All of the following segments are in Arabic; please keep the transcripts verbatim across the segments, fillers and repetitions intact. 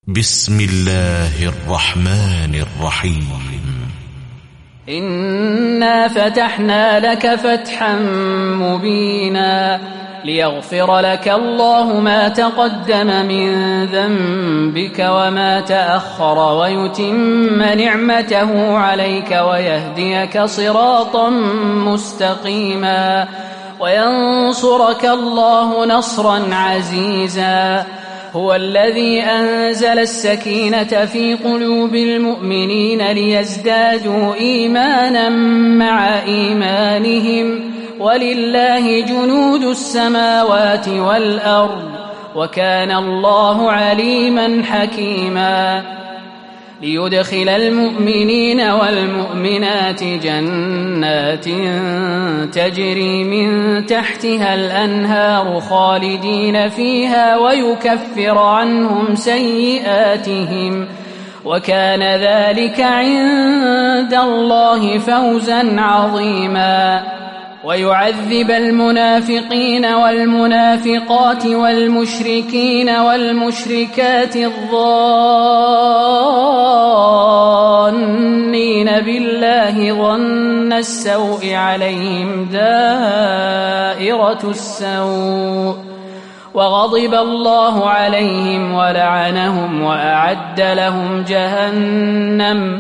بسم الله الرحمن الرحيم. إنا فتحنا لك فتحا مبينا ليغفر لك الله ما تقدم من ذنبك وما تأخر ويتم نعمته عليك ويهديك صراطا مستقيما وينصرك الله نصرا عزيزا. هو الذي أنزل السكينة في قلوب المؤمنين ليزدادوا إيمانا مع إيمانهم ولله جنود السماوات والأرض وكان الله عليما حكيما. ليدخل المؤمنين والمؤمنات جنات تجري من تحتها الأنهار خالدين فيها ويكفر عنهم سيئاتهم وكان ذلك عند الله فوزا عظيما. ويعذب المنافقين والمنافقات والمشركين والمشركات الظانين بالله ظن السوء عليهم دائرة السوء وغضب الله عليهم ولعنهم وأعد لهم جهنم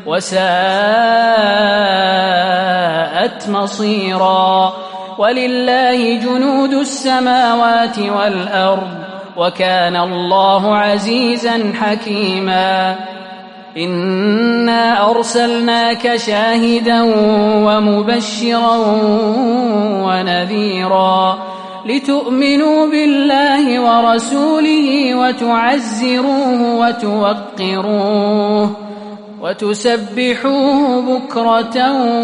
وساءت مصيرا. ولله جنود السماوات والأرض وكان الله عزيزا حكيما. إنا أرسلناك شاهدا ومبشرا ونذيرا لتؤمنوا بالله ورسوله وتعزروه وتوقروه وتسبحوه بكرة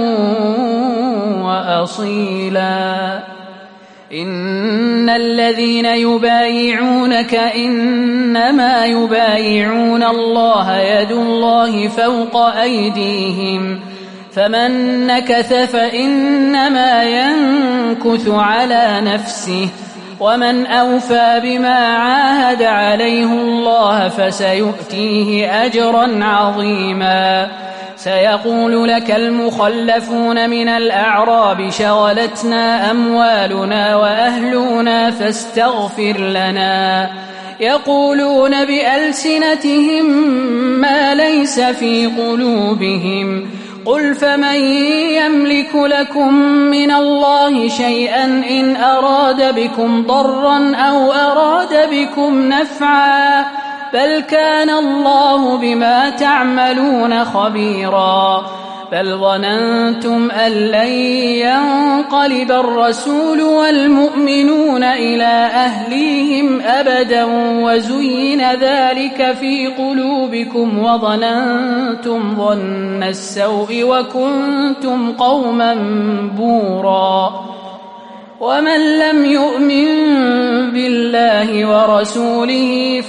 وأصيلا. إن الذين يبايعونك إنما يبايعون الله يد الله فوق أيديهم فمن نكث فإنما ينكث على نفسه ومن أوفى بما عاهد عليه الله فسيؤتيه أجرا عظيما. سيقول لك المخلفون من الأعراب شغلتنا أموالنا وأهلنا فاستغفر لنا يقولون بألسنتهم ما ليس في قلوبهم قل فمن يملك لكم من الله شيئا إن أراد بكم ضرا أو أراد بكم نفعا بل كان الله بما تعملون خبيرا. بل ظننتم أن لن ينقلب الرسول والمؤمنون إلى أهليهم أبدا وزين ذلك في قلوبكم وظننتم ظن السوء وكنتم قوما بورا. ومن لم يؤمن بالله ورسوله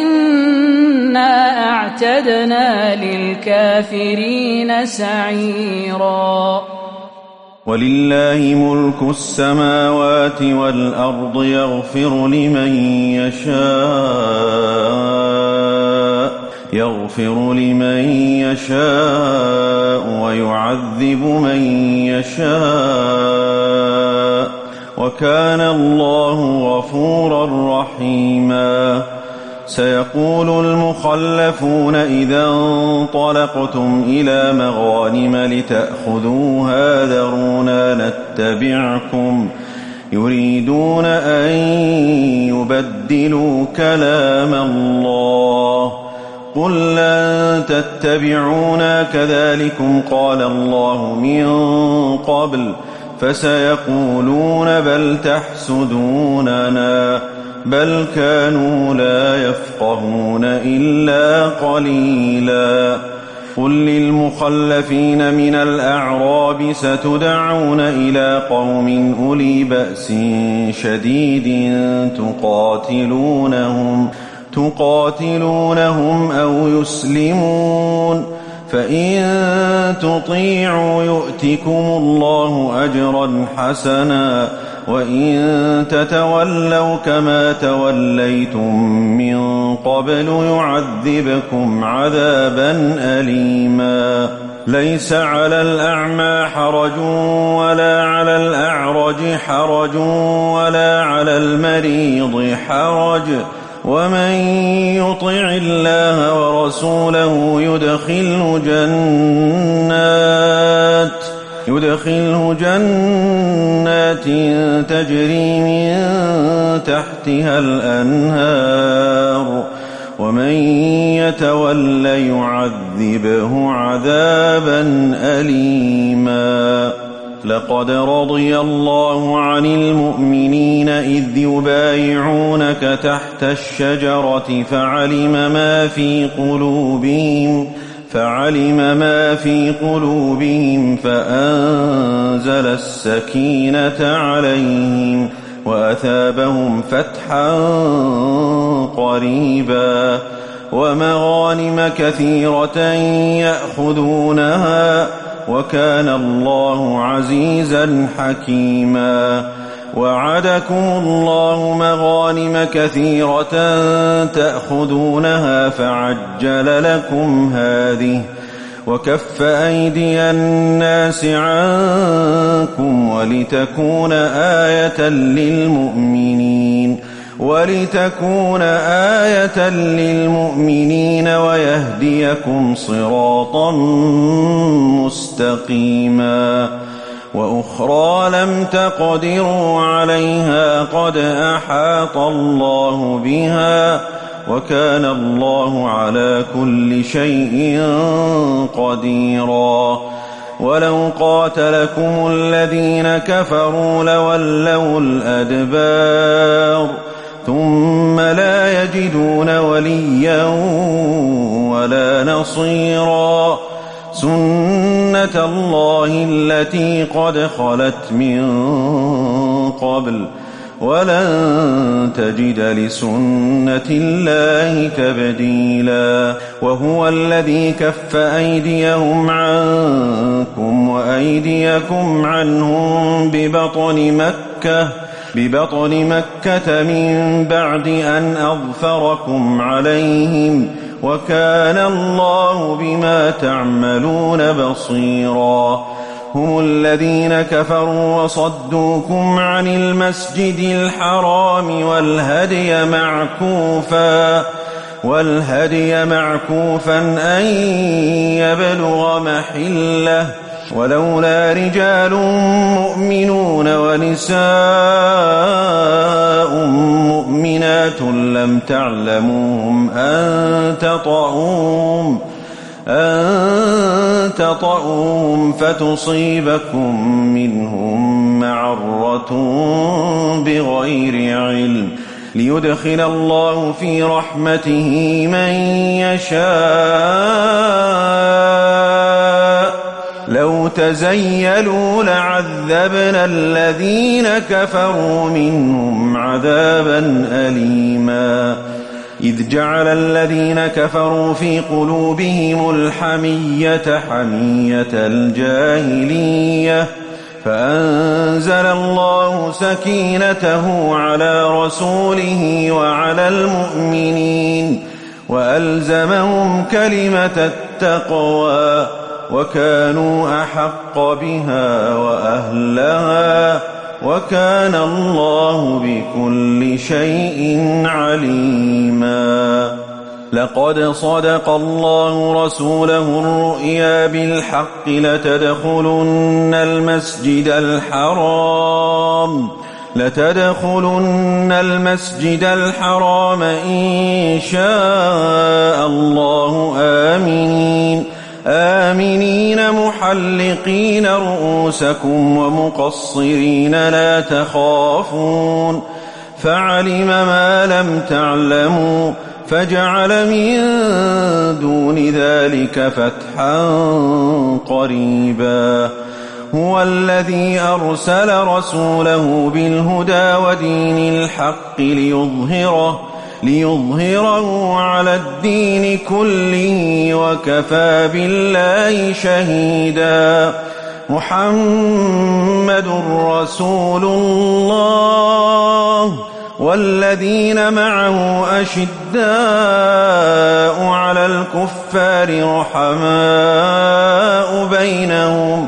فإنا أعتدنا للكافرين سعيرا. ولله ملك السماوات والأرض يغفر لمن يشاء يغفر لمن يشاء ويعذب من يشاء وكان الله غفورا رحيما. سيقول المخلفون إذا انطلقتم إلى مغانم لتأخذوها ذرونا نتبعكم يريدون أن يبدلوا كلام الله قل لن تتبعونا كذلكم قال الله من قبل فسيقولون بل تحسدوننا بل كانوا لا يفقهون إلا قليلا. قل للمخلفين من الأعراب ستدعون إلى قوم أولي بأس شديد تقاتلونهم تقاتلونهم أو يسلمون فإن تطيعوا يؤتكم الله أجرا حسنا وإن تتولوا كما توليتم من قبل يعذبكم عذابا أليما ليس على الأعمى حرج ولا على الأعرج حرج ولا على المريض حرج ومن يطع الله ورسوله يدخله جنات يدخله جنات تجري من تحتها الأنهار ومن يتول يعذبه عذابا أليما لقد رضي الله عن المؤمنين إذ يبايعونك تحت الشجرة فعلم ما في قلوبهم فعلم ما في قلوبهم فأنزل السكينة عليهم وأثابهم فتحا قريبا ومغانم كثيرة يأخذونها وكان الله عزيزا حكيما وعدكم الله مغانم كثيرة تأخذونها فعجل لكم هذه وكف أيدي الناس عنكم ولتكون آية للمؤمنين ولتكون آية للمؤمنين ويهديكم صراطا مستقيما وأخرى لم تقدروا عليها قد أحاط الله بها وكان الله على كل شيء قديرا ولو قاتلكم الذين كفروا لولوا الأدبار ثم لا يجدون وليا ولا نصيرا سنة الله التي قد خلت من قبل ولن تجد لسنة الله تبديلا وهو الذي كف أيديهم عنكم وأيديكم عنهم ببطن مكة ببطن مكة من بعد أن أظفركم عليهم وكان الله بما تعملون بصيرا هم الذين كفروا وصدوكم عن المسجد الحرام والهدي معكوفا والهدي معكوفا أن يبلغ محله ولولا رجال مؤمنون ونساء مؤمنات لم تعلموهم أن تطؤوهم أن تطؤوهم فتصيبكم منهم معرة بغير علم ليدخل الله في رحمته من يشاء لو تزيلوا لعذبنا الذين كفروا منهم عذابا أليما إذ جعل الذين كفروا في قلوبهم الحمية حمية الجاهلية فأنزل الله سكينته على رسوله وعلى المؤمنين وألزمهم كلمة التقوى وكانوا أحق بها وأهلها وكان الله بكل شيء عليما لقد صدق الله رسوله الرؤيا بالحق لتدخلن المسجد الحرام لتدخلن المسجد الحرام إن شاء الله آمنين آمنين محلقين رؤوسكم ومقصرين لا تخافون فعلم ما لم تعلموا فجعل من دون ذلك فتحا قريبا هو الذي أرسل رسوله بالهدى ودين الحق ليظهره ليظهره على الدين كله وكفى بالله شهيدا محمد رسول الله والذين معه أشداء على الكفار رحماء بينهم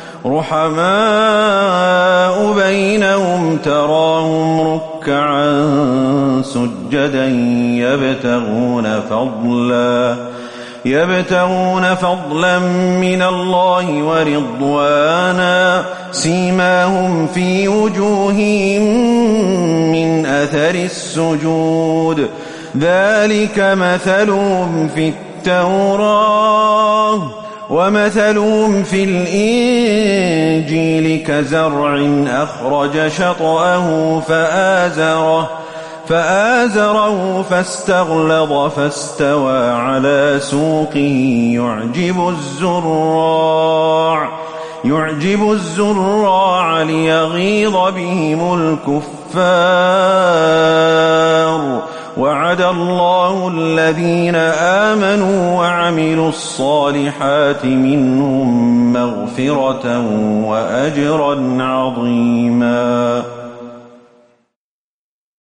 رحماء بينهم تراهم ركعا سجدا يبتغون فضلا يبتغون فضلا من الله ورضوانا سيماهم في وجوههم من أثر السجود ذلك مثلهم في التوراة ومثلهم في الإنجيل كزرع أخرج شطأه فآزره فآزره فاستغلظ فاستوى على سوقه يعجب الزراع يعجب الزراع ليغيظ بهم الكفار وعد الله الذين آمنوا وعملوا الصالحات منهم مغفرة وأجرا عظيما.